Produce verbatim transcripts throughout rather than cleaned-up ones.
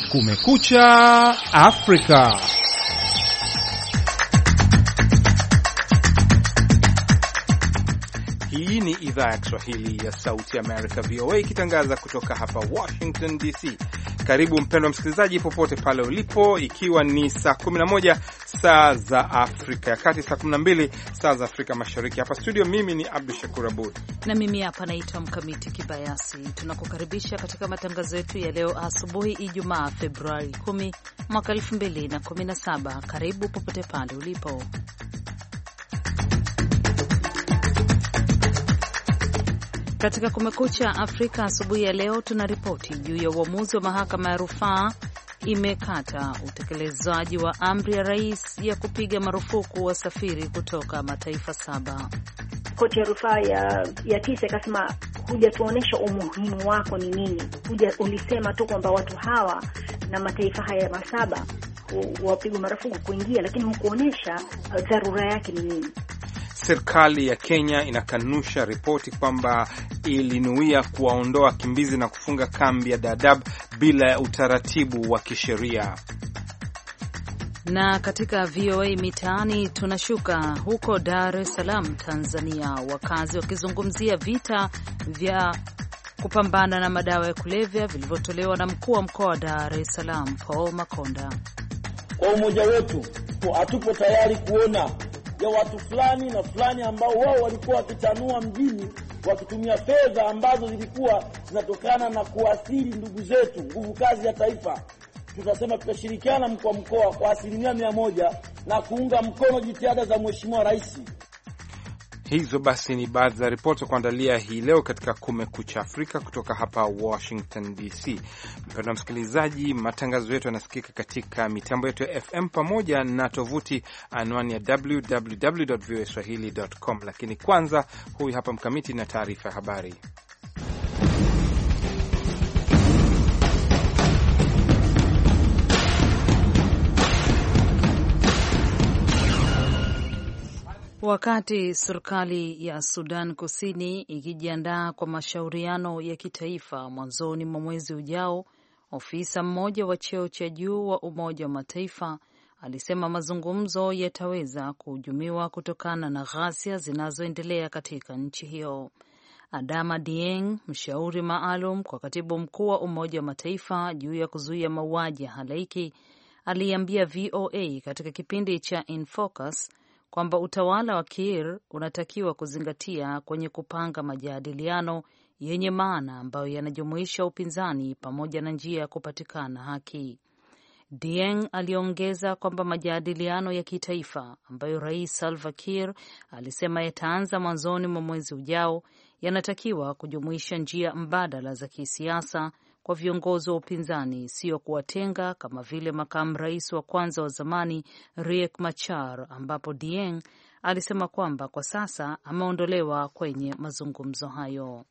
Kumekucha Afrika. Hii ni idhaa ya Kiswahili ya Sauti Amerika, V O A, ikitangaza kutoka hapa Washington D C. Karibu mpendwa msikilizaji, popote pale ulipo, ikiwa ni saa kumi na moja saa za Afrika ya Kati, saa kumi na mbili saa za Afrika Mashariki. Hapa studio mimi ni Abdul Shakur Abud na mimi hapa naitwa Mkamiti Kibayasi. Tunakukaribisha katika matangazo yetu ya leo asubuhi, Ijumaa Februari kumi mwaka elfu mbili na kumi na saba. Karibu popote pale ulipo. Katika Kumekucha Afrika asubuhi ya leo tunaripoti juu ya uamuzi wa mahakama ya rufaa imekata utekelezaji wa amri ya rais ya kupiga marufuku wasafiri kutoka mataifa saba. Koti ya rufaa ya, ya tisa ikasema hujatuonesha umuhimu wako ni nini. Huja ulisema tu kwamba watu hawa na mataifa haya masaba wapigwe marufuku kuingia, lakini hukuonesha dharura yake ni nini. Serikali ya Kenya inakanusha ripoti kwamba ilinuia kuwaondoa wakimbizi na kufunga kambi ya Dadaab bila ya utaratibu wa kisheria. Na katika V O A mitaani tunashuka huko Dar es Salaam, Tanzania, wakazi wakizungumzia vita vya kupambana na madawa ya kulevya vilivyotolewa na mkuu wa mkoa wa Dar es Salaam Paul Makonda. Kwa umoja wetu hatupo tayari kuona ya watu fulani na fulani ambao wao walikuwa wakitanua mjini wakitumia fedha ambazo zilikuwa zinatokana na kuasili ndugu zetu, nguvu kazi ya taifa. Tutasema tutashirikiana mkoa mkoa kwa asilimia mia moja na kuunga mkono jitihada za Mheshimiwa Rais. Hizo basi ni baadhi za ripoti kuandalia hii leo katika Kumekucha Afrika kutoka hapa Washington D C. Mpendwa msikilizaji, matangazo yetu yanasikika katika mitambo yetu ya F M pamoja na tovuti anwani ya w w w dot v o a swahili dot com. Lakini kwanza, huyu hapa Mkamiti na taarifa ya habari. Wakati serikali ya Sudan Kusini ikijiandaa kwa mashauriano ya kitaifa mwanzoni mwa mwezi ujao, ofisa mmoja wa cheo cha juu wa Umoja wa Mataifa alisema mazungumzo yataweza kuhujumiwa kutokana na ghasia zinazoendelea katika nchi hiyo. Adama Dieng, mshauri maalum kwa katibu mkuu wa Umoja wa Mataifa juu ya kuzuia mauaji ya halaiki, aliambia V O A katika kipindi cha In Focus kwamba utawala wa Kiir unatakiwa kuzingatia kwenye kupanga majadiliano yenye maana ambayo yanajumuisha upinzani pamoja na njia ya kupatikana haki. Dieng aliongeza kwamba majadiliano ya kitaifa ambayo Rais Salva Kiir alisema yataanza mwanzoni mwa mwezi ujao yanatakiwa kujumuisha njia mbadala za kisiasa kwa viongozi wa upinzani, sio kuwatenga kama vile makamu rais wa kwanza wa zamani Riek Machar, ambapo Dieng alisema kwamba kwa sasa ameondolewa kwenye mazungumzo hayo.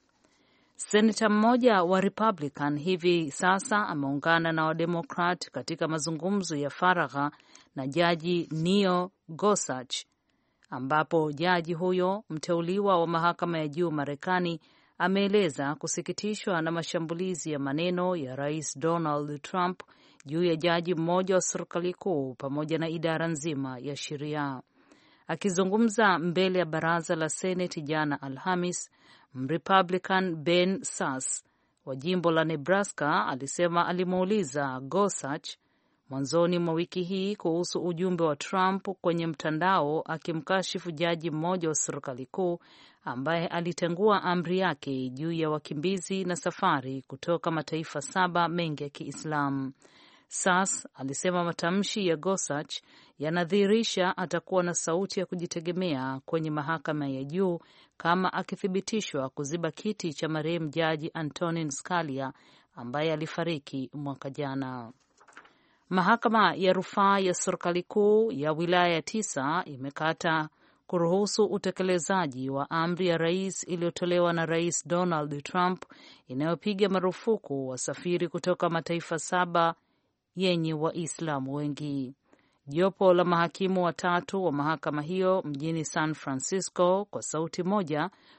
Senata mmoja wa Republican hivi sasa ameungana na Wademokrat katika mazungumzo ya faragha na jaji Neil Gorsuch, ambapo jaji huyo mteuliwa wa mahakama ya juu Marekani ameeleza kusikitishwa na mashambulizi ya maneno ya Rais Donald Trump juu ya jaji mmoja wa serikali kuu pamoja na idara nzima ya sheria. Akizungumza mbele ya baraza la Seneti jana Alhamis, Mrepublican Ben Sass wa jimbo la Nebraska alisema alimuuliza Gorsuch mwanzoni mwa wiki hii kuhusu ujumbe wa Trump kwenye mtandao akimkashifu jaji mmoja wa serikali kuu ambaye alitengua amri yake juu ya wakimbizi na safari kutoka mataifa saba mengi ya Kiislamu. Sass alisema matamshi ya Gorsuch yanadhihirisha atakuwa na sauti ya kujitegemea kwenye mahakama ya juu kama akithibitishwa kuziba kiti cha marehemu jaji Antonin Scalia ambaye alifariki mwaka jana. Mahakama ya rufaa ya serikali kuu ya wilaya tisa imekata kuruhusu utekelezaji wa amri ya rais iliyotolewa na Rais Donald Trump inayopiga marufuku wasafiri kutoka mataifa saba yenye Waislamu wengi. Jopo la mahakimu watatu wa mahakama hiyo mjini San Francisco kwa sauti moja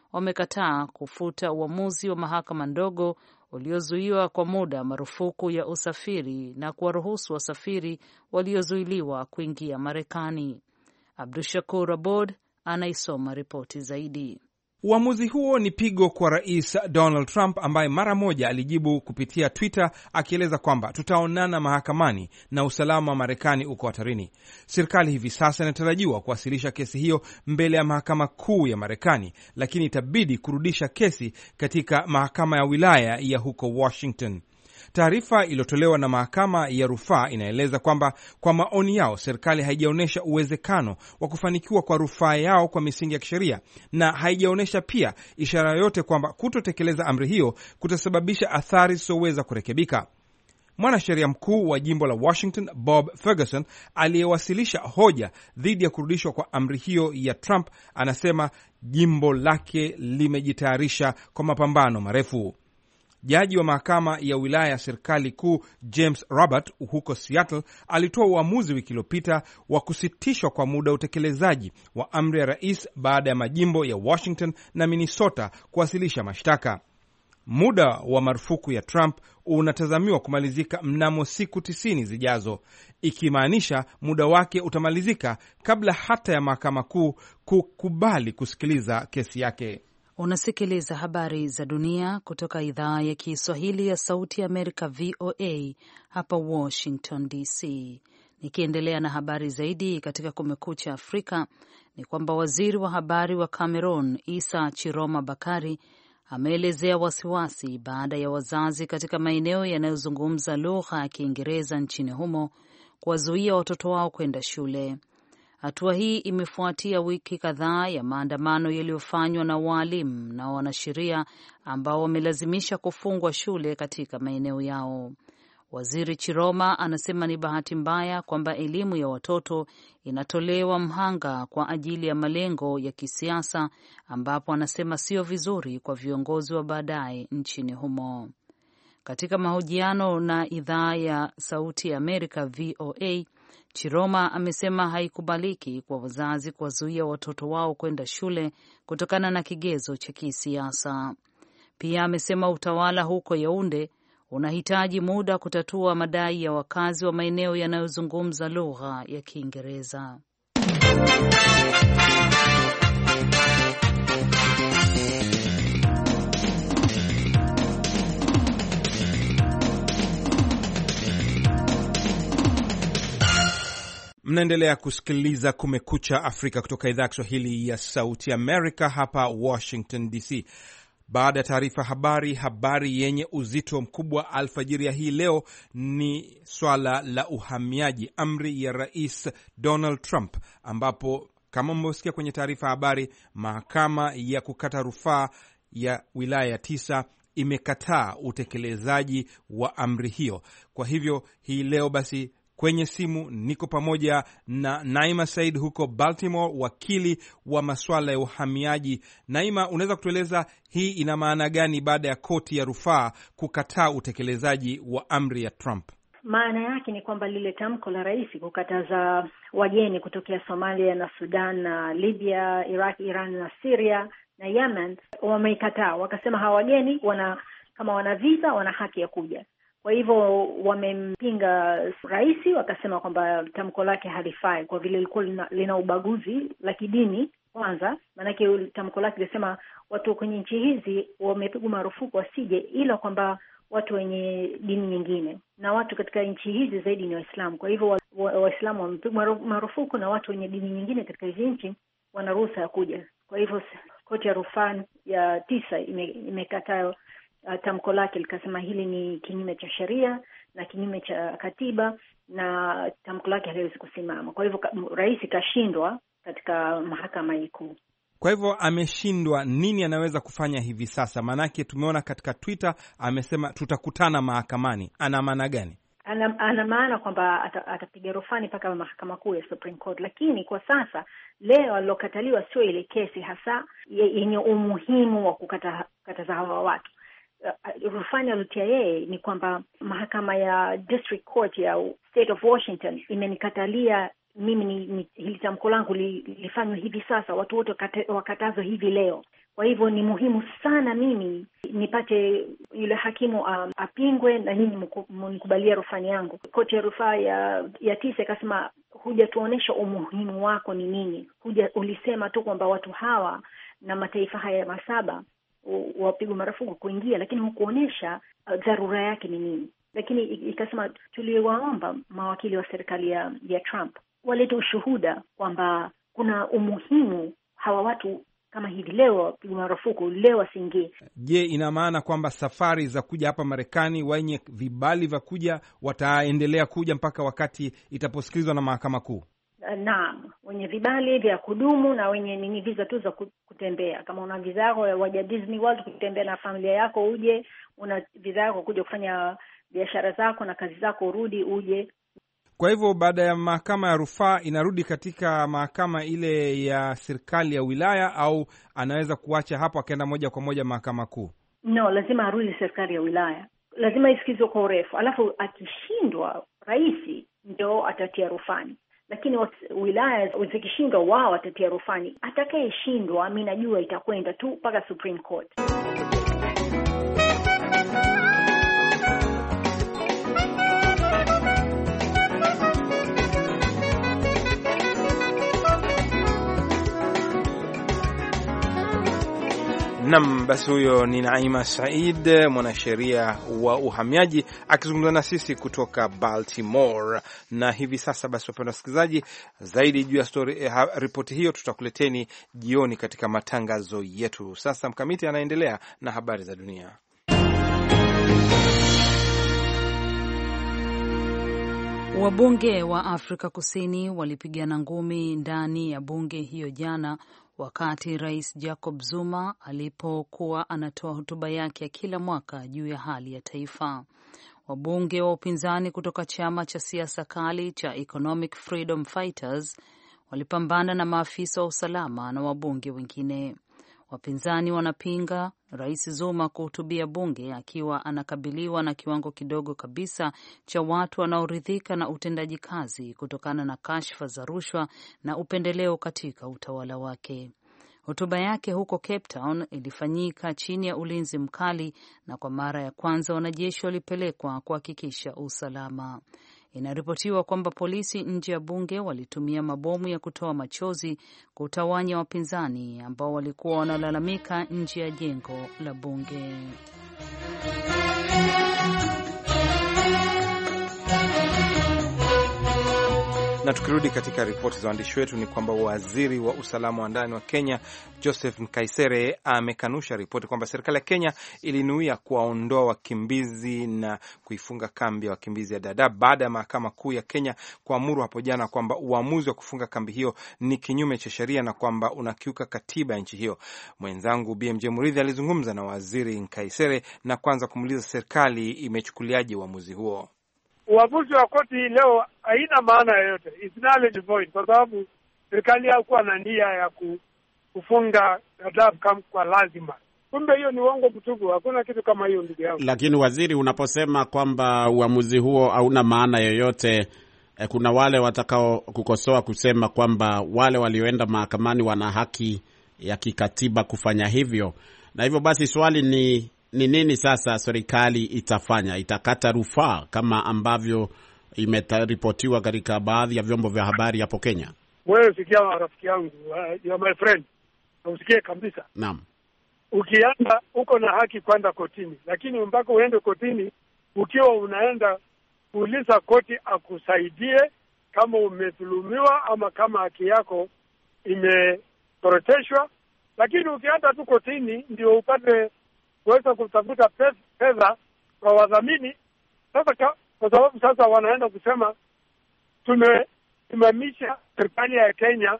wamekataa kufuta uamuzi wa mahakama ndogo uliozuiwa kwa muda marufuku ya usafiri na kuwaruhusu wasafiri waliozuiliwa kuingia Marekani. Abdushakur Abod anaisoma ripoti zaidi. Uamuzi huo ni pigo kwa Rais Donald Trump ambaye mara moja alijibu kupitia Twitter akieleza kwamba tutaonana mahakamani na usalama wa Marekani uko hatarini. Serikali hivi sasa inatarajiwa kuwasilisha kesi hiyo mbele ya mahakama kuu ya Marekani, lakini itabidi kurudisha kesi katika mahakama ya wilaya ya huko Washington. Taarifa iliyotolewa na mahakama ya rufaa inaeleza kwamba kwa maoni yao serikali haijaonyesha uwezekano wa kufanikiwa kwa rufaa yao kwa misingi ya kisheria, na haijaonyesha pia ishara yoyote kwamba kutotekeleza amri hiyo kutasababisha athari zisizoweza kurekebika. Mwanasheria mkuu wa jimbo la Washington, Bob Ferguson, aliyewasilisha hoja dhidi ya kurudishwa kwa amri hiyo ya Trump, anasema jimbo lake limejitayarisha kwa mapambano marefu. Jaji wa mahakama ya wilaya ya serikali kuu James Robert huko Seattle alitoa uamuzi wiki iliyopita wa kusitishwa kwa muda utekelezaji wa amri ya rais baada ya majimbo ya Washington na Minnesota kuwasilisha mashtaka. Muda wa marufuku ya Trump unatazamiwa kumalizika mnamo siku tisini zijazo, ikimaanisha muda wake utamalizika kabla hata ya mahakama kuu kukubali kusikiliza kesi yake. Unasikiliza habari za dunia kutoka idhaa ya Kiswahili ya Sauti ya Amerika, V O A, hapa Washington D C. Nikiendelea na habari zaidi katika Kumekucha Afrika ni kwamba waziri wa habari wa Cameroon, Issa Chiroma Bakari, ameelezea wasiwasi baada ya wazazi katika maeneo yanayozungumza lugha ya Kiingereza nchini humo kuwazuia watoto wao kwenda shule. Hatua hii imefuatia wiki kadhaa ya maandamano yaliyofanywa na walimu na wanasheria ambao wamelazimisha kufungwa shule katika maeneo yao. Waziri Chiroma anasema ni bahati mbaya kwamba elimu ya watoto inatolewa mhanga kwa ajili ya malengo ya kisiasa, ambapo anasema sio vizuri kwa viongozi wa baadaye nchini humo. Katika mahojiano na idhaa ya Sauti ya Amerika V O A, Chiroma amesema haikubaliki kwa wazazi kuwazuia watoto wao kwenda shule kutokana na kigezo cha kisiasa. Pia amesema utawala huko Yaounde unahitaji muda kutatua madai ya wakazi wa maeneo yanayozungumza lugha ya Kiingereza. Mnaendelea kusikiliza Kumekucha Afrika kutoka idhaa ya Kiswahili ya Sauti Amerika hapa Washington D C. Baada ya taarifa habari, habari yenye uzito mkubwa alfajiri ya hii leo ni swala la uhamiaji, amri ya Rais Donald Trump, ambapo kama mmesikia kwenye taarifa habari, mahakama ya kukata rufaa ya wilaya tisa imekataa utekelezaji wa amri hiyo. Kwa hivyo hii leo basi kwenye simu niko pamoja na Naima Said huko Baltimore, wakili wa masuala ya uhamiaji. Naima, unaweza kutueleza hii ina maana gani baada ya koti ya rufaa kukataa utekelezaji wa amri ya Trump? Maana yake ni kwamba lile tamko la rais kukataza wageni kutokea Somalia na Sudan na Libya, Iraq, Iran na Syria na Yemen, wameikataa. Wakasema hawa wageni wana kama wana visa wana haki ya kuja. Kwa hivyo wamempinga rais, wakasema kwamba tamko lake halifai kwa vile lilikuwa lina, lina ubaguzi la kidini kwanza. Maanake tamko lake lisema watu kwenye nchi hizi wamepigwa marufuku wasije, ila kwamba watu wenye dini nyingine, na watu katika nchi hizi zaidi ni Waislamu. Kwa hivyo Waislamu wamepigwa marufuku na watu wenye dini nyingine katika hizi nchi wana ruhusa ya kuja. Kwa hivyo koti ya rufaa ya tisa imekataa Uh, tamko lake likasema hili ni kinyume cha sheria na kinyume cha katiba na tamko lake haliwezi kusimama. Kwa hivyo rais kashindwa katika mahakama kuu. Kwa hivyo ameshindwa, nini anaweza kufanya hivi sasa? Maanake tumeona katika Twitter amesema tutakutana mahakamani. Ana maana gani? Ana, ana maana kwamba atapiga rufani mpaka mahakama kuu ya Supreme Court, lakini kwa sasa leo alilokataliwa sio ile kesi hasa yenye umuhimu wa kukata kataza hawa watu. Uh, rufani aliyotia yeye ni kwamba mahakama ya District Court ya State of Washington imenikatalia mimi ni, ni hili tamko langu li, lifanywe hivi sasa, watu wote wakatazwa hivi leo. Kwa hivyo ni muhimu sana mimi nipate yule hakimu um, apingwe na nyinyi mnikubalia rufani yangu. Koti ya rufaa ya ya tisa ikasema hujatuonesha umuhimu wako ni nini. Huja ulisema tu kwamba watu hawa na mataifa haya masaba wapigwe marufuku kuingia, lakini hukuonesha uh, dharura yake ni nini. Lakini ikasema tuliwaomba mawakili wa serikali ya, ya Trump walete ushuhuda kwamba kuna umuhimu hawa watu kama hivi leo wapigwe marufuku, leo wasiingie. Je, ina maana kwamba safari za kuja hapa Marekani wenye vibali vya kuja wataendelea kuja mpaka wakati itaposikilizwa na mahakama kuu? Naam, wenye vibali vya kudumu na wenye nini visa tu za kutembea. Kama una visa yako waja Disney World kutembea na familia yako uje, una visa yako kuja kufanya biashara zako na kazi zako urudi uje. Kwa hivyo baada ya mahakama ya rufaa inarudi katika mahakama ile ya serikali ya wilaya, au anaweza kuacha hapo akaenda moja kwa moja mahakama kuu? No, lazima arudi serikali ya wilaya. Lazima isikizwe kwa urefu. Alafu akishindwa rais ndio atatia rufani. Lakini wilaya zikishindwa wao watatia rufani. Atakayeshindwa mimi najua itakwenda tu mpaka Supreme Court. Nam, basi huyo ni Naima Said, mwanasheria wa uhamiaji akizungumza na sisi kutoka Baltimore. Na hivi sasa basi, wapenda wasikilizaji, zaidi juu ya story eh, ripoti hiyo tutakuleteni jioni katika matangazo yetu. Sasa Mkamiti anaendelea na habari za dunia. Wabunge wa Afrika Kusini walipigana ngumi ndani ya bunge hiyo jana wakati Rais Jacob Zuma alipokuwa anatoa hotuba yake ya kila mwaka juu ya hali ya taifa. Wabunge wa upinzani kutoka chama cha siasa kali cha Economic Freedom Fighters walipambana na maafisa wa usalama na wabunge wengine. Wapinzani wanapinga Rais Zuma kuhutubia bunge akiwa anakabiliwa na kiwango kidogo kabisa cha watu wanaoridhika na utendaji kazi kutokana na kashfa za rushwa na upendeleo katika utawala wake. Hotuba yake huko Cape Town ilifanyika chini ya ulinzi mkali, na kwa mara ya kwanza wanajeshi walipelekwa kuhakikisha usalama. Inaripotiwa kwamba polisi nje ya bunge walitumia mabomu ya kutoa machozi kutawanya wapinzani ambao walikuwa wanalalamika nje ya jengo la bunge. Na tukirudi katika ripoti za waandishi wetu ni kwamba waziri wa usalama wa ndani wa Kenya Joseph Nkaisere amekanusha ripoti kwamba serikali ya Kenya ilinuia kuwaondoa wakimbizi na kuifunga kambi ya wakimbizi ya Dadaab baada ya mahakama kuu ya Kenya kuamuru hapo jana kwamba uamuzi wa kufunga kambi hiyo ni kinyume cha sheria na kwamba unakiuka katiba ya nchi hiyo. Mwenzangu B M J Muridhi alizungumza na waziri Nkaisere na kwanza kumuuliza serikali imechukuliaje uamuzi huo. Uamuzi wa koti leo haina maana yoyote, it's null and void, kwa sababu serikali haikuwa na nia ya kufunga Dadaab camp kwa lazima. Kumbe hiyo ni uongo mtupu, hakuna kitu kama hiyo ndugu yangu. Lakini waziri, unaposema kwamba uamuzi huo hauna maana yoyote, eh, kuna wale watakao kukosoa kusema kwamba wale walioenda mahakamani wana haki ya kikatiba kufanya hivyo, na hivyo basi swali ni ni nini sasa serikali itafanya? Itakata rufaa kama ambavyo imeripotiwa katika baadhi ya vyombo vya habari hapo Kenya? Wewe sikia rafiki yangu, uh, you are my friend. Usikie kabisa. Naam. Ukienda uko na haki kwenda kotini, lakini mpaka uende kotini ukiwa unaenda kuuliza koti akusaidie kama umedhulumiwa ama kama haki yako imetoroteshwa. Lakini ukienda tu kotini ndio upate kuweza kutafuta pesa kwa wadhamini. Sasa kwa sababu sasa wanaenda kusema tumesimamisha serikali ya Kenya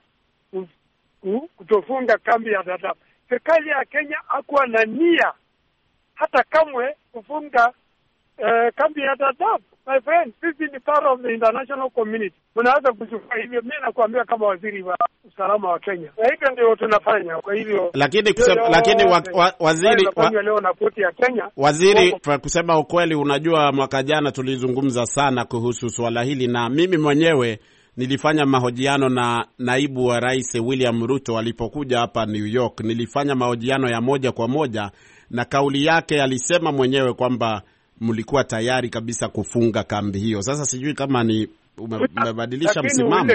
kutofunga kambi ya Dadaab. Serikali ya Kenya hakuwa na nia hata kamwe kufunga uh, kambi ya Dadaab. My friend, this is part of the international community. Unaweza kuchukua hivyo, mimi nakwambia kama waziri wa usalama wa Kenya. Na hivyo ndio tunafanya. Kwa hivyo lakini kusema, lakini wa, wa, waziri wa, leo na koti ya Kenya. Waziri kwa kusema ukweli, unajua mwaka jana tulizungumza sana kuhusu swala hili, na mimi mwenyewe nilifanya mahojiano na naibu wa rais William Ruto alipokuja hapa New York. Nilifanya mahojiano ya moja kwa moja, na kauli yake alisema mwenyewe kwamba mlikuwa tayari kabisa kufunga kambi hiyo. Sasa sijui kama ni umebadilisha msimamo.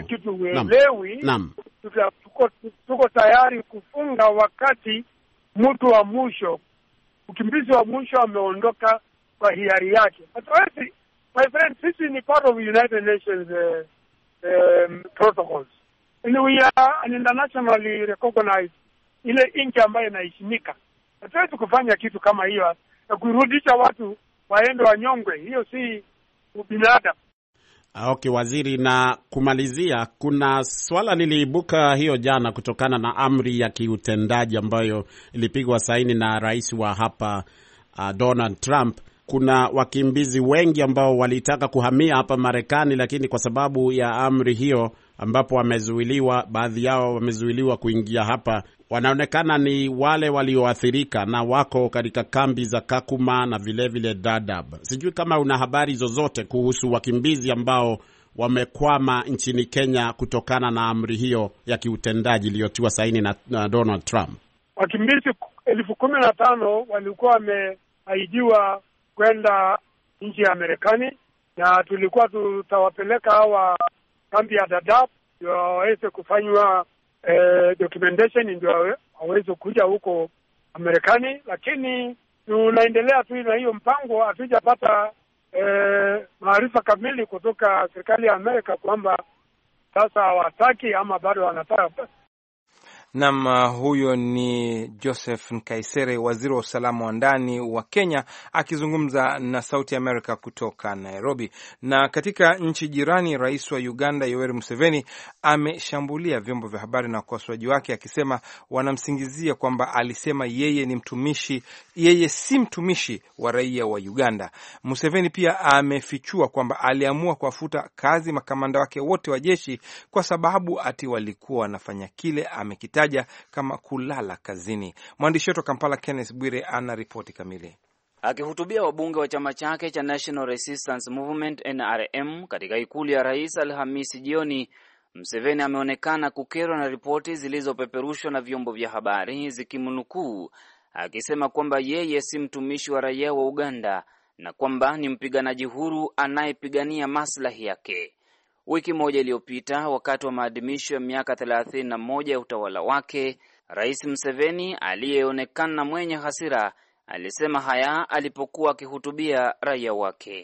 Naam. Tuko, tuko tayari kufunga wakati mtu wa mwisho, mkimbizi wa mwisho ameondoka kwa hiari yake. Hatuwezi, my friend, sisi ni part of United Nations uh, um, protocols. And we are an internationally recognized ile nchi ambayo inaheshimika. Hatuwezi kufanya kitu kama hiyo na kurudisha watu waende wanyongwe. Hiyo si ubinadamu. Okay, waziri, na kumalizia, kuna swala liliibuka hiyo jana kutokana na amri ya kiutendaji ambayo ilipigwa saini na rais wa hapa uh, Donald Trump. Kuna wakimbizi wengi ambao walitaka kuhamia hapa Marekani, lakini kwa sababu ya amri hiyo ambapo wamezuiliwa, baadhi yao wamezuiliwa kuingia hapa, wanaonekana ni wale walioathirika na wako katika kambi za Kakuma na vile vile Dadaab. Sijui kama una habari zozote kuhusu wakimbizi ambao wamekwama nchini Kenya kutokana na amri hiyo ya kiutendaji iliyotiwa saini na, na Donald Trump. Wakimbizi elfu kumi na tano walikuwa wameahidiwa kwenda nchi ya Marekani, na tulikuwa tutawapeleka hawa kambi ya Dadaab ndio waweze kufanywa eh, documentation ndio waweze kuja huko Marekani, lakini tunaendelea tu na hiyo mpango. Hatujapata eh, maarifa kamili kutoka serikali ya Amerika kwamba sasa hawataki ama bado wanataka. Nam, huyo ni Joseph Nkaisere, waziri wa usalama wa ndani wa Kenya, akizungumza na Sauti America kutoka Nairobi. Na katika nchi jirani, rais wa Uganda Yoweri Museveni ameshambulia vyombo vya habari na wakosoaji wake, akisema wanamsingizia kwamba alisema yeye ni mtumishi, yeye si mtumishi wa raia wa Uganda. Museveni pia amefichua kwamba aliamua kuwafuta kazi makamanda wake wote wa jeshi kwa sababu ati walikuwa wanafanya kile amekita kama kulala kazini. Mwandishi wetu Kampala Kenneth Bwire ana ripoti kamili. Akihutubia wabunge wa chama chake cha National Resistance Movement N R M katika ikulu ya rais Alhamisi jioni, Museveni ameonekana kukerwa na ripoti zilizopeperushwa na vyombo vya habari zikimnukuu akisema kwamba yeye si mtumishi wa raia wa Uganda na kwamba ni mpiganaji huru anayepigania maslahi yake. Wiki moja iliyopita, wakati wa maadhimisho ya miaka thelathini na moja ya utawala wake, Rais Museveni aliyeonekana mwenye hasira alisema haya alipokuwa akihutubia raia wake.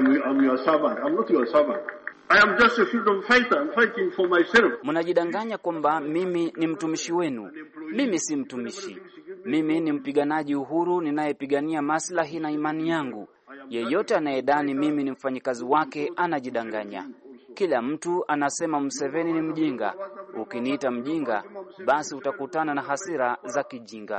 Mnajidanganya kwamba mimi ni mtumishi wenu. Mimi si mtumishi. Mimi ni mpiganaji uhuru ninayepigania maslahi na imani yangu. Yeyote anayedhani mimi ni mfanyikazi wake anajidanganya. Kila mtu anasema Museveni ni mjinga. Ukiniita mjinga, basi utakutana na hasira za kijinga.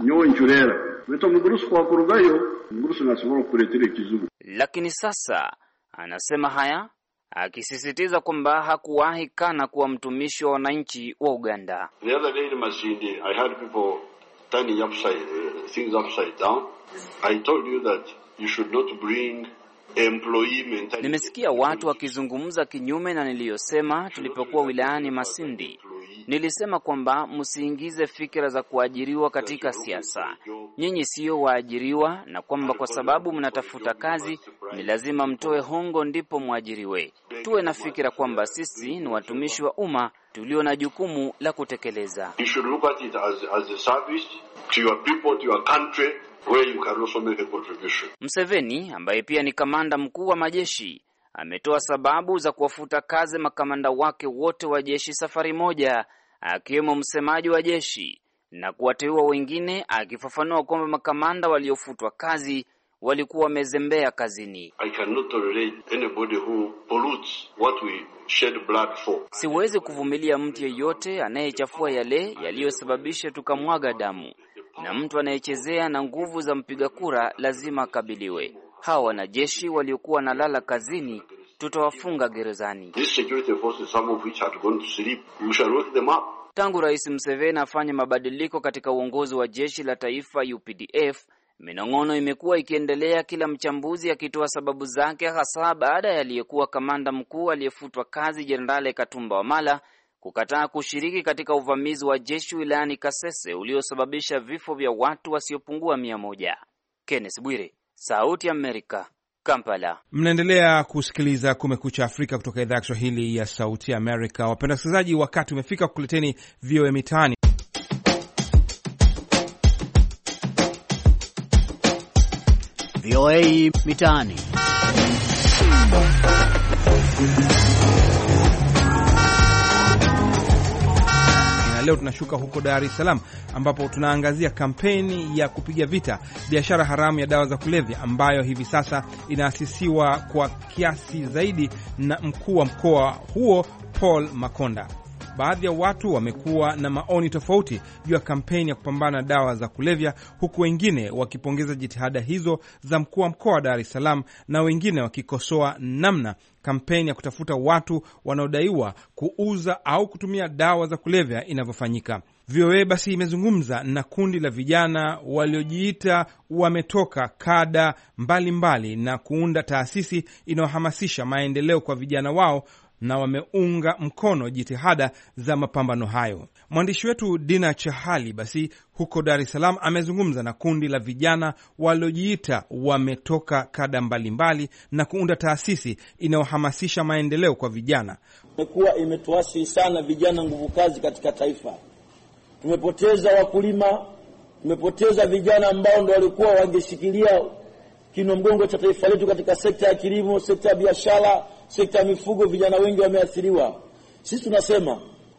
Lakini sasa anasema haya akisisitiza kwamba hakuwahi kana kuwa mtumishi wa wananchi wa Uganda. The other day in Masindi, I had people turning upside uh, things upside down. I told you that you should not bring Nimesikia watu wakizungumza kinyume na niliyosema tulipokuwa wilayani Masindi. Nilisema kwamba msiingize fikra za kuajiriwa katika siasa. Nyinyi sio waajiriwa, na kwamba kwa sababu mnatafuta kazi ni lazima mtoe hongo ndipo muajiriwe. Tuwe na fikra kwamba sisi ni watumishi wa umma tulio na jukumu la kutekeleza. You should look at it as, as a service to your people, to your country, where you can also make a contribution. Museveni ambaye pia ni kamanda mkuu wa majeshi ametoa sababu za kuwafuta kazi makamanda wake wote wa jeshi safari moja, akiwemo msemaji wa jeshi, na kuwateua wengine, akifafanua kwamba makamanda waliofutwa kazi walikuwa wamezembea kazini. I cannot tolerate anybody who pollutes what we shed blood for. Siwezi kuvumilia mtu yeyote anayechafua yale yaliyosababisha tukamwaga damu, na mtu anayechezea na nguvu za mpiga kura lazima akabiliwe. Hawa wanajeshi waliokuwa nalala kazini tutawafunga gerezani. These security forces, some of which had gone to sleep, we shall wake them up. Tangu Rais Museveni afanye mabadiliko katika uongozi wa jeshi la taifa U P D F, Minong'ono imekuwa ikiendelea, kila mchambuzi akitoa sababu zake, hasa baada ya aliyekuwa kamanda mkuu aliyefutwa kazi Jenerali Katumba Wamala kukataa kushiriki katika uvamizi wa jeshi wilayani Kasese uliosababisha vifo vya watu wasiopungua mia moja. Kenneth Bwire, Sauti ya Amerika, Kampala. Mnaendelea kusikiliza Kumekucha Afrika kutoka idhaa ya Kiswahili ya Sauti ya Amerika. Wapenda wasikilizaji, wakati umefika kukuleteni V O A Mitaani. V O A Mitaani. Leo tunashuka huko Dar es Salaam ambapo tunaangazia kampeni ya kupiga vita biashara haramu ya dawa za kulevya ambayo hivi sasa inaasisiwa kwa kiasi zaidi na mkuu wa mkoa huo Paul Makonda. Baadhi ya watu wamekuwa na maoni tofauti juu ya kampeni ya kupambana na dawa za kulevya, huku wengine wakipongeza jitihada hizo za mkuu wa mkoa wa Dar es Salaam na wengine wakikosoa namna kampeni ya kutafuta watu wanaodaiwa kuuza au kutumia dawa za kulevya inavyofanyika. V O A basi imezungumza na kundi la vijana waliojiita wametoka kada mbalimbali mbali na kuunda taasisi inayohamasisha maendeleo kwa vijana wao, na wameunga mkono jitihada za mapambano hayo. Mwandishi wetu Dina Chahali basi huko Dar es Salaam amezungumza na kundi la vijana waliojiita wametoka kada mbalimbali na kuunda taasisi inayohamasisha maendeleo kwa vijana. Imekuwa imetuasi sana vijana nguvu kazi katika taifa. Tumepoteza wakulima, tumepoteza vijana ambao ndio walikuwa wangeshikilia kino mgongo cha taifa letu katika sekta ya kilimo, sekta ya biashara, sekta ya mifugo. Vijana wengi wameathiriwa. Sisi tunasema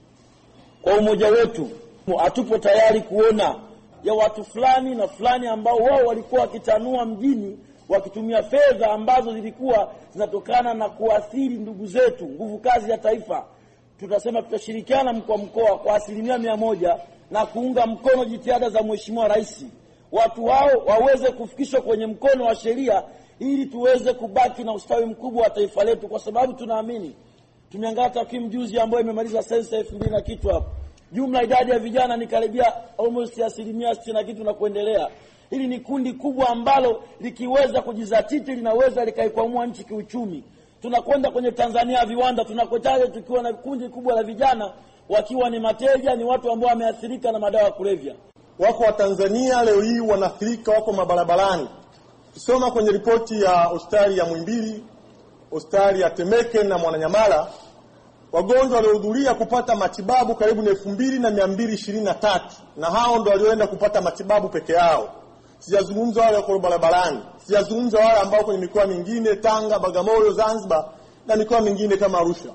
kwa umoja wetu hatupo tayari kuona ya watu fulani na fulani ambao wao walikuwa wakitanua mjini wakitumia fedha ambazo zilikuwa zinatokana na kuathiri ndugu zetu nguvu kazi ya taifa. Tutasema tutashirikiana mkoa mkoa kwa asilimia mia moja na kuunga mkono jitihada za Mheshimiwa Rais. Watu hao waweze kufikishwa kwenye mkono wa sheria ili tuweze kubaki na ustawi mkubwa wa taifa letu, kwa sababu tunaamini, tumeangalia takwimu juzi ambayo imemaliza sensa elfu mbili na kitu hapo, jumla idadi ya vijana ni karibia almost asilimia sitini na kitu na kuendelea. Hili ni kundi kubwa ambalo likiweza kujizatiti linaweza likaikwamua nchi kiuchumi. Tunakwenda kwenye Tanzania ya viwanda, tunakotaje tukiwa na kundi kubwa la vijana wakiwa ni mateja, ni watu ambao wameathirika na madawa ya kulevya. Wako wa Tanzania leo hii wanaathirika, wako mabarabarani. Tusoma kwenye ripoti ya hospitali ya Muhimbili, hospitali ya Temeke na Mwananyamala, wagonjwa waliohudhuria kupata matibabu karibu na elfu mbili na mia mbili ishirini na tatu, na hao ndio walioenda kupata matibabu peke yao. Sijazungumza wale wako barabarani, sijazungumza wale ambao kwenye mikoa mingine Tanga, Bagamoyo, Zanzibar na mikoa mingine kama Arusha.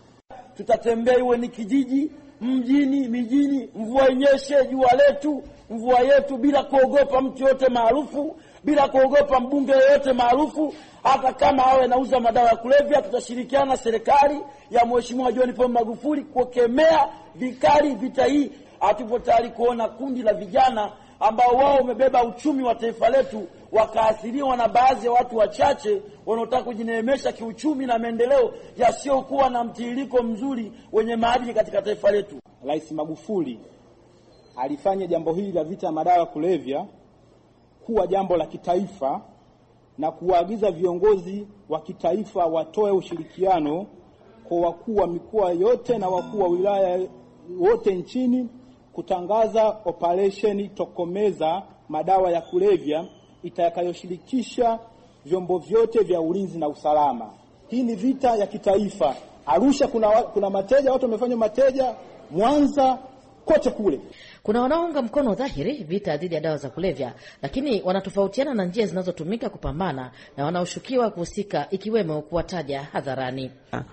Tutatembea iwe ni kijiji, mjini, mijini, mvua inyeshe, jua letu, mvua yetu, bila kuogopa mtu yote maarufu, bila kuogopa mbunge yote maarufu, hata kama awe anauza madawa ya kulevya. Tutashirikiana na serikali ya Mheshimiwa John Pombe Magufuli kukemea vikali vita hii. Hatupo tayari kuona kundi la vijana ambao wao umebeba uchumi wa taifa letu wakaathiriwa na baadhi ya watu wachache wanaotaka kujineemesha kiuchumi na maendeleo yasiyokuwa na mtiririko mzuri wenye maadili katika taifa letu. Rais Magufuli alifanya jambo hili la vita ya madawa ya kulevya kuwa jambo la kitaifa na kuagiza viongozi wa kitaifa watoe ushirikiano kwa wakuu wa mikoa yote na wakuu wa wilaya wote nchini kutangaza operation Tokomeza madawa ya kulevya itakayoshirikisha vyombo vyote vya ulinzi na usalama. Hii ni vita ya kitaifa. Arusha kuna kuna mateja, watu wamefanya mateja, Mwanza, kote kule. Kuna wanaounga mkono dhahiri vita dhidi ya dawa za kulevya, lakini wanatofautiana na njia zinazotumika kupambana na wanaoshukiwa kuhusika, ikiwemo kuwataja hadharani.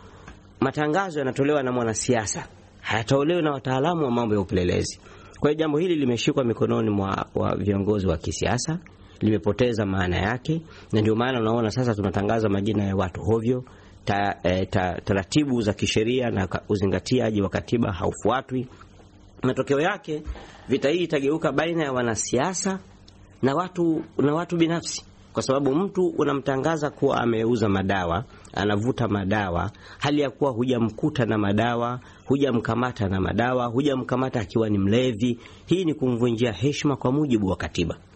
Matangazo yanatolewa na mwanasiasa, hayatolewi na wataalamu wa mambo ya upelelezi. Kwa hiyo jambo hili limeshikwa mikononi mwa wa viongozi wa kisiasa, limepoteza maana yake, na ndio maana unaona sasa tunatangaza majina ya watu hovyo. Ta, e, ta, taratibu za kisheria na uzingatiaji wa katiba haufuatwi. Matokeo yake vita hii itageuka baina ya wanasiasa na watu na watu binafsi, kwa sababu mtu unamtangaza kuwa ameuza madawa, anavuta madawa, hali ya kuwa hujamkuta na madawa, hujamkamata na madawa, hujamkamata akiwa ni mlevi. Hii ni kumvunjia heshima kwa mujibu wa katiba.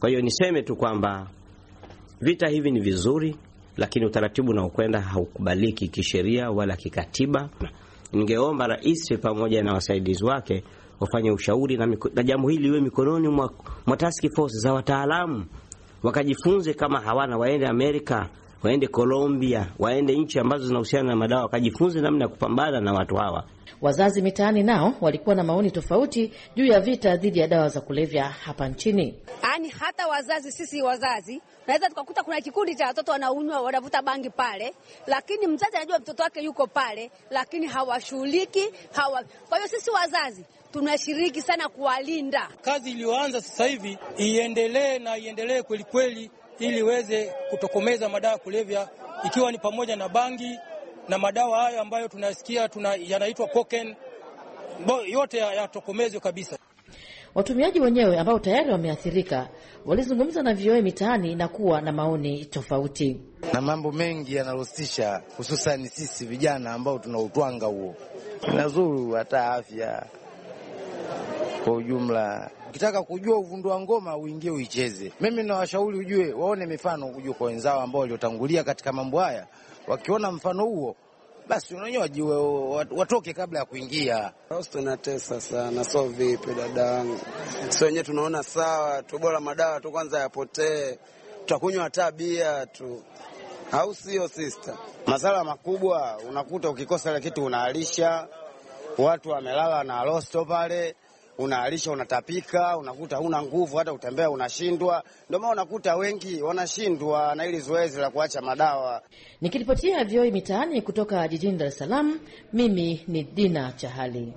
Kwa hiyo niseme tu kwamba vita hivi ni vizuri, lakini utaratibu na ukwenda haukubaliki kisheria wala kikatiba. Ningeomba rais pamoja na wasaidizi wake wafanye ushauri na, na jambo hili liwe mikononi mwa, mwa task force za wataalamu, wakajifunze. Kama hawana, waende Amerika, waende Colombia, waende nchi ambazo zinahusiana na madawa, wakajifunze namna ya kupambana na watu hawa. Wazazi mitaani nao walikuwa na maoni tofauti juu ya vita dhidi ya dawa za kulevya hapa nchini. Yaani hata wazazi, sisi wazazi naweza tukakuta kuna kikundi cha watoto wanaunywa, wanavuta bangi pale, lakini mzazi anajua mtoto wake yuko pale, lakini hawashughuliki hawa. Kwa hiyo sisi wazazi tunashiriki sana kuwalinda. Kazi iliyoanza sasa hivi iendelee na iendelee kweli kweli, ili iweze kutokomeza madawa kulevya, ikiwa ni pamoja na bangi na madawa hayo ambayo tunasikia tuna, yanaitwa cocaine, yote yatokomezwe kabisa. Watumiaji wenyewe ambao tayari wameathirika walizungumza na V O A mitaani na kuwa na maoni tofauti. Na mambo mengi yanarostisha, hususan sisi vijana ambao tunautwanga huo. Inazuru hata afya kwa ujumla. Ukitaka kujua uvundo wa ngoma uingie uicheze. Mimi nawashauri ujue, waone mifano ujue kwa wenzao ambao waliotangulia katika mambo haya. Wakiona mfano huo, basi unajua jiwe watoke kabla ya kuingia. Rosto na tesa sana, so vipi dadangu? Sio wenyewe tunaona sawa, tu bora madawa tu kwanza yapotee. Tutakunywa hata bia tu. Au sio sister? Masala makubwa unakuta ukikosa ile kitu unaalisha. Watu wamelala na rosto pale. Unaalisha, unatapika, unakuta huna nguvu, hata utembea unashindwa. Ndio maana unakuta wengi wanashindwa na ili zoezi la kuacha madawa. Nikiripotia V O A mitaani kutoka jijini Dar es Salaam, mimi ni Dina Chahali.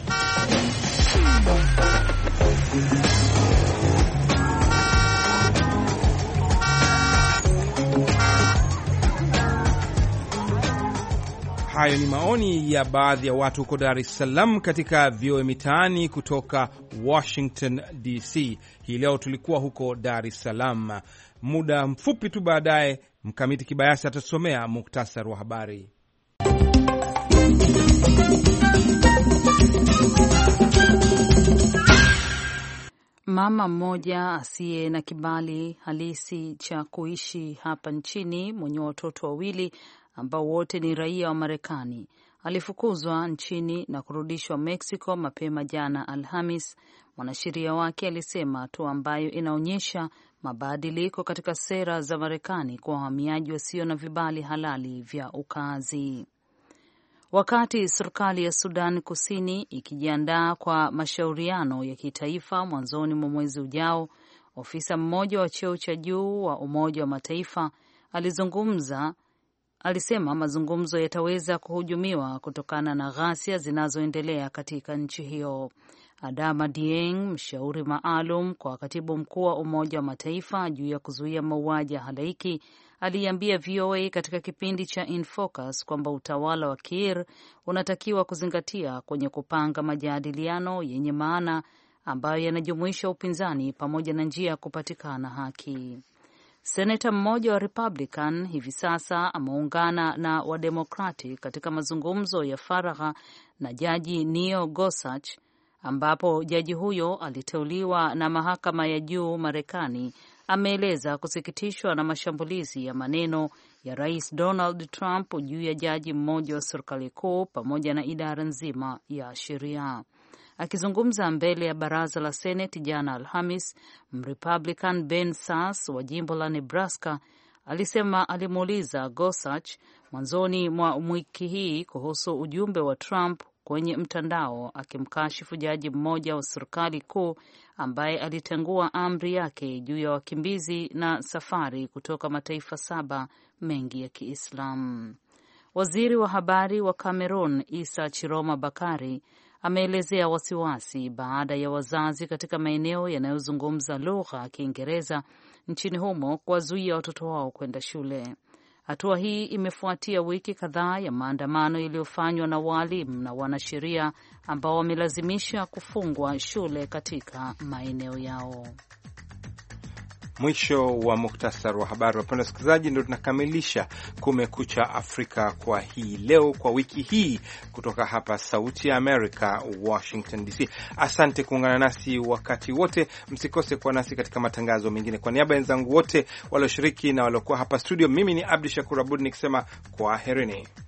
Hayo ni maoni ya baadhi ya watu huko Dar es Salaam katika V O A mitaani kutoka Washington D C. Hii leo tulikuwa huko Dar es Salaam. Muda mfupi tu baadaye Mkamiti Kibayasi atasomea muktasari wa habari. Mama mmoja asiye na kibali halisi cha kuishi hapa nchini mwenye watoto wawili ambao wote ni raia wa Marekani alifukuzwa nchini na kurudishwa Mexico mapema jana Alhamis. Mwanasheria wake alisema hatua ambayo inaonyesha mabadiliko katika sera za Marekani kwa wahamiaji wasio na vibali halali vya ukaazi. Wakati serikali ya Sudan Kusini ikijiandaa kwa mashauriano ya kitaifa mwanzoni mwa mwezi ujao, ofisa mmoja wa cheo cha juu wa Umoja wa Mataifa alizungumza alisema mazungumzo yataweza kuhujumiwa kutokana na ghasia zinazoendelea katika nchi hiyo. Adama Dieng, mshauri maalum kwa katibu mkuu wa Umoja wa Mataifa juu ya kuzuia mauaji ya halaiki, aliambia V O A katika kipindi cha In Focus kwamba utawala wa Kiir unatakiwa kuzingatia kwenye kupanga majadiliano yenye maana ambayo yanajumuisha upinzani pamoja na njia ya kupatikana haki. Senata mmoja wa Republican hivi sasa ameungana na Wademokrati katika mazungumzo ya faragha na jaji Neil Gorsuch, ambapo jaji huyo aliteuliwa na mahakama ya juu Marekani. Ameeleza kusikitishwa na mashambulizi ya maneno ya Rais Donald Trump juu ya jaji mmoja wa serikali kuu pamoja na idara nzima ya sheria. Akizungumza mbele ya baraza la Senate jana Alhamis, Mrepublican Ben Sass wa jimbo la Nebraska alisema alimuuliza Gorsuch mwanzoni mwa wiki hii kuhusu ujumbe wa Trump kwenye mtandao, akimkashifu jaji mmoja wa serikali kuu ambaye alitengua amri yake juu ya wakimbizi na safari kutoka mataifa saba mengi ya Kiislamu. Waziri wa habari wa Cameroon Issa Chiroma Bakari ameelezea wasiwasi baada ya wazazi katika maeneo yanayozungumza lugha ya Kiingereza nchini humo kuwazuia watoto wao kwenda shule. Hatua hii imefuatia wiki kadhaa ya maandamano yaliyofanywa na walimu na wanasheria ambao wamelazimisha kufungwa shule katika maeneo yao. Mwisho wa muktasar wa habari. Wapenda wasikilizaji, ndio tunakamilisha Kumekucha Afrika kwa hii leo, kwa wiki hii, kutoka hapa Sauti ya Amerika, Washington D C. Asante kuungana nasi wakati wote. Msikose kuwa nasi katika matangazo mengine. Kwa niaba ya wenzangu wote walioshiriki na waliokuwa hapa studio, mimi ni Abdi Shakur Abud nikisema kwaherini.